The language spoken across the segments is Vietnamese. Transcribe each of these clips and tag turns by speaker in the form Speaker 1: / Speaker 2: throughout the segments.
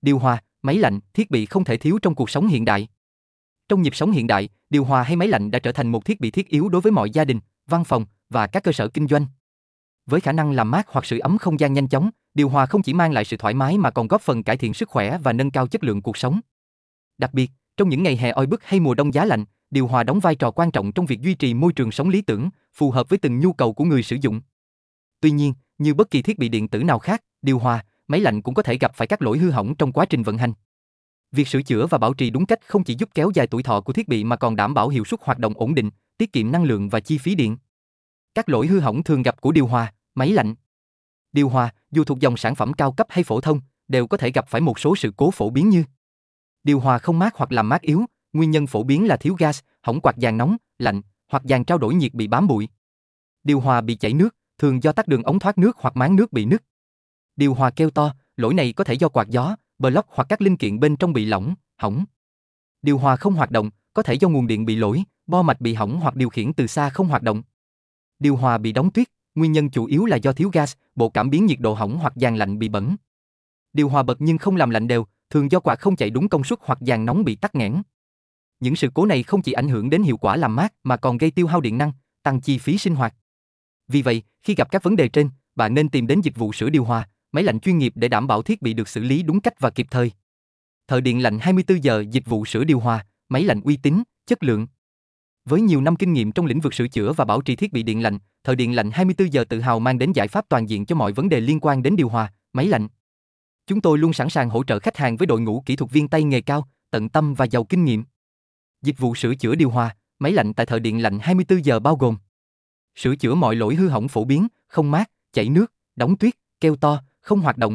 Speaker 1: Điều hòa, máy lạnh, thiết bị không thể thiếu trong cuộc sống hiện đại. Trong nhịp sống hiện đại, điều hòa hay máy lạnh đã trở thành một thiết bị thiết yếu đối với mọi gia đình, văn phòng và các cơ sở kinh doanh. Với khả năng làm mát hoặc sưởi ấm không gian nhanh chóng, điều hòa không chỉ mang lại sự thoải mái mà còn góp phần cải thiện sức khỏe và nâng cao chất lượng cuộc sống. Đặc biệt, trong những ngày hè oi bức hay mùa đông giá lạnh, điều hòa đóng vai trò quan trọng trong việc duy trì môi trường sống lý tưởng, phù hợp với từng nhu cầu của người sử dụng. Tuy nhiên, như bất kỳ thiết bị điện tử nào khác, điều hòa, máy lạnh cũng có thể gặp phải các lỗi hư hỏng trong quá trình vận hành. Việc sửa chữa và bảo trì đúng cách không chỉ giúp kéo dài tuổi thọ của thiết bị mà còn đảm bảo hiệu suất hoạt động ổn định, tiết kiệm năng lượng và chi phí điện. Các lỗi hư hỏng thường gặp của điều hòa, máy lạnh. Điều hòa, dù thuộc dòng sản phẩm cao cấp hay phổ thông, đều có thể gặp phải một số sự cố phổ biến như điều hòa không mát hoặc làm mát yếu, nguyên nhân phổ biến là thiếu gas, hỏng quạt dàn nóng, lạnh, hoặc dàn trao đổi nhiệt bị bám bụi. Điều hòa bị chảy nước, thường do tắc đường ống thoát nước hoặc máng nước bị nứt. Điều hòa kêu to, lỗi này có thể do quạt gió, block hoặc các linh kiện bên trong bị lỏng, hỏng. Điều hòa không hoạt động, có thể do nguồn điện bị lỗi, bo mạch bị hỏng hoặc điều khiển từ xa không hoạt động. Điều hòa bị đóng tuyết, nguyên nhân chủ yếu là do thiếu gas, bộ cảm biến nhiệt độ hỏng hoặc dàn lạnh bị bẩn. Điều hòa bật nhưng không làm lạnh đều, thường do quạt không chạy đúng công suất hoặc dàn nóng bị tắc nghẽn. Những sự cố này không chỉ ảnh hưởng đến hiệu quả làm mát mà còn gây tiêu hao điện năng, tăng chi phí sinh hoạt. Vì vậy, khi gặp các vấn đề trên, bạn nên tìm đến dịch vụ sửa điều hòa, máy lạnh chuyên nghiệp để đảm bảo thiết bị được xử lý đúng cách và kịp thời. Thợ Điện lạnh 24 giờ, dịch vụ sửa điều hòa, máy lạnh uy tín, chất lượng. Với nhiều năm kinh nghiệm trong lĩnh vực sửa chữa và bảo trì thiết bị điện lạnh, Thợ Điện lạnh 24 giờ tự hào mang đến giải pháp toàn diện cho mọi vấn đề liên quan đến điều hòa, máy lạnh. Chúng tôi luôn sẵn sàng hỗ trợ khách hàng với đội ngũ kỹ thuật viên tay nghề cao, tận tâm và giàu kinh nghiệm. Dịch vụ sửa chữa điều hòa, máy lạnh tại Thợ Điện lạnh 24 giờ bao gồm sửa chữa mọi lỗi hư hỏng phổ biến, không mát, chảy nước, đóng tuyết, kêu to, không hoạt động.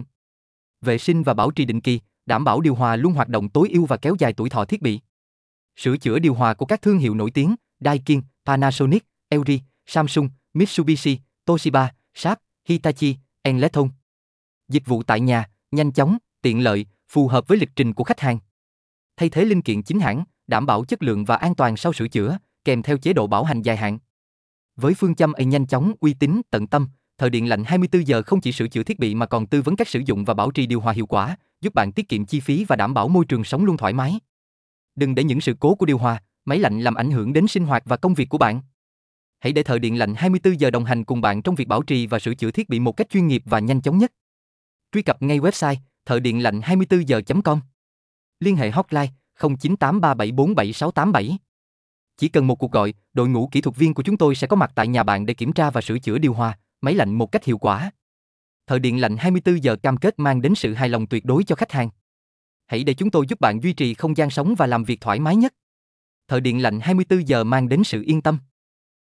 Speaker 1: Vệ sinh và bảo trì định kỳ, đảm bảo điều hòa luôn hoạt động tối ưu và kéo dài tuổi thọ thiết bị. Sửa chữa điều hòa của các thương hiệu nổi tiếng, Daikin, Panasonic, LG, Samsung, Mitsubishi, Toshiba, Sharp, Hitachi, Enleton. Dịch vụ tại nhà, nhanh chóng, tiện lợi, phù hợp với lịch trình của khách hàng. Thay thế linh kiện chính hãng, đảm bảo chất lượng và an toàn sau sửa chữa, kèm theo chế độ bảo hành dài hạn. Với phương châm nhanh chóng, uy tín, tận tâm, Thợ Điện lạnh 24 giờ không chỉ sửa chữa thiết bị mà còn tư vấn cách sử dụng và bảo trì điều hòa hiệu quả, giúp bạn tiết kiệm chi phí và đảm bảo môi trường sống luôn thoải mái. Đừng để những sự cố của điều hòa, máy lạnh làm ảnh hưởng đến sinh hoạt và công việc của bạn. Hãy để Thợ Điện lạnh 24 giờ đồng hành cùng bạn trong việc bảo trì và sửa chữa thiết bị một cách chuyên nghiệp và nhanh chóng nhất. Truy cập ngay website thợ điện lạnh 24 giờ.com. Liên hệ hotline 0983747687. Chỉ cần một cuộc gọi, đội ngũ kỹ thuật viên của chúng tôi sẽ có mặt tại nhà bạn để kiểm tra và sửa chữa điều hòa, máy lạnh một cách hiệu quả. Thợ Điện lạnh 24 giờ cam kết mang đến sự hài lòng tuyệt đối cho khách hàng. Hãy để chúng tôi giúp bạn duy trì không gian sống và làm việc thoải mái nhất. Thợ Điện lạnh 24 giờ mang đến sự yên tâm.